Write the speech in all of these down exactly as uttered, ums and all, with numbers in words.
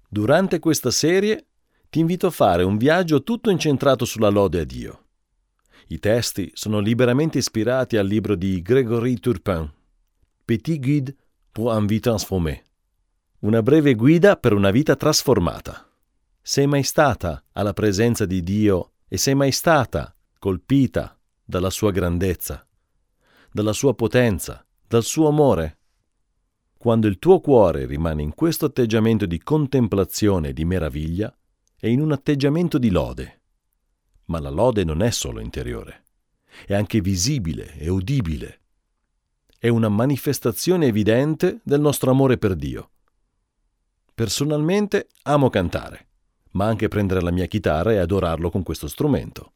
Durante questa serie ti invito a fare un viaggio tutto incentrato sulla lode a Dio. I testi sono liberamente ispirati al libro di Grégory Turpin, Petit guide pour une vie transformée, una breve guida per una vita trasformata. Sei mai stata alla presenza di Dio e sei mai stata colpita dalla sua grandezza, dalla sua potenza, dal suo amore? Quando il tuo cuore rimane in questo atteggiamento di contemplazione e di meraviglia, è in un atteggiamento di lode. Ma la lode non è solo interiore, è anche visibile e udibile. È una manifestazione evidente del nostro amore per Dio. Personalmente amo cantare, ma anche prendere la mia chitarra e adorarlo con questo strumento.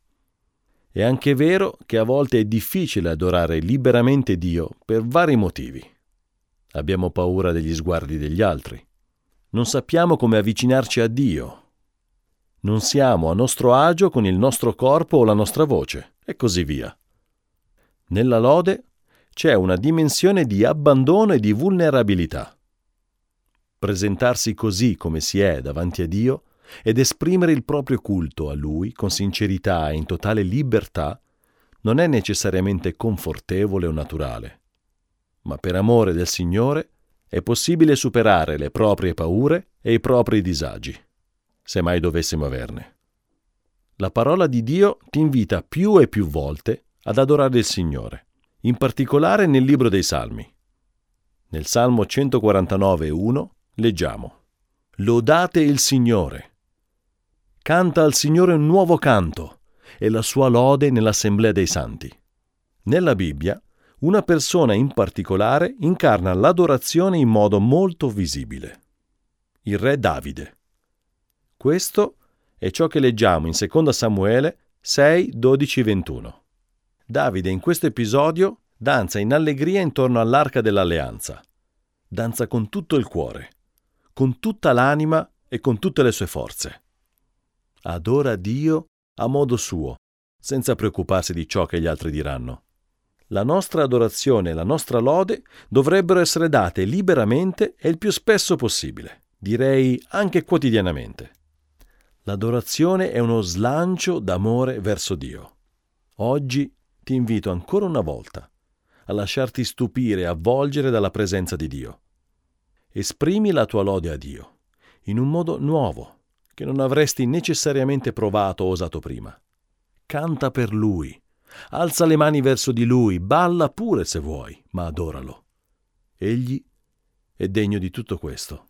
È anche vero che a volte è difficile adorare liberamente Dio per vari motivi. Abbiamo paura degli sguardi degli altri. Non sappiamo come avvicinarci a Dio. Non siamo a nostro agio con il nostro corpo o la nostra voce, e così via. Nella lode c'è una dimensione di abbandono e di vulnerabilità. Presentarsi così come si è davanti a Dio ed esprimere il proprio culto a Lui con sincerità e in totale libertà non è necessariamente confortevole o naturale, ma per amore del Signore è possibile superare le proprie paure e i propri disagi, se mai dovessimo averne. La parola di Dio ti invita più e più volte ad adorare il Signore, in particolare nel libro dei Salmi. Nel Salmo centoquarantanove uno leggiamo: «Lodate il Signore! Canta al Signore un nuovo canto e la sua lode nell'assemblea dei santi». Nella Bibbia, una persona in particolare incarna l'adorazione in modo molto visibile: il re Davide. Questo è ciò che leggiamo in seconda Samuele sei, dodici, ventuno. Davide in questo episodio danza in allegria intorno all'arca dell'alleanza. Danza con tutto il cuore, con tutta l'anima e con tutte le sue forze. Adora Dio a modo suo, senza preoccuparsi di ciò che gli altri diranno. La nostra adorazione e la nostra lode dovrebbero essere date liberamente e il più spesso possibile, direi anche quotidianamente. L'adorazione è uno slancio d'amore verso Dio. Oggi ti invito ancora una volta a lasciarti stupire e avvolgere dalla presenza di Dio. Esprimi la tua lode a Dio in un modo nuovo che non avresti necessariamente provato o osato prima. Canta per Lui, alza le mani verso di Lui, balla pure se vuoi, ma adoralo. Egli è degno di tutto questo.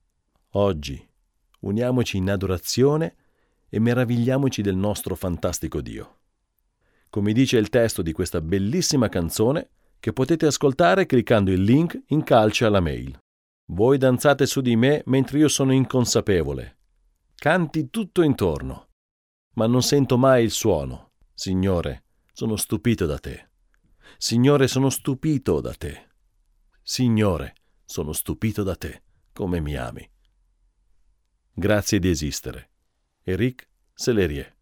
Oggi uniamoci in adorazione e meravigliamoci del nostro fantastico Dio. Come dice il testo di questa bellissima canzone, che potete ascoltare cliccando il link in calce alla mail. Voi danzate su di me mentre io sono inconsapevole. Canti tutto intorno, ma non sento mai il suono. Signore, sono stupito da te. Signore, sono stupito da te. Signore, sono stupito da te, come mi ami. Grazie di esistere. Éric Sellerier.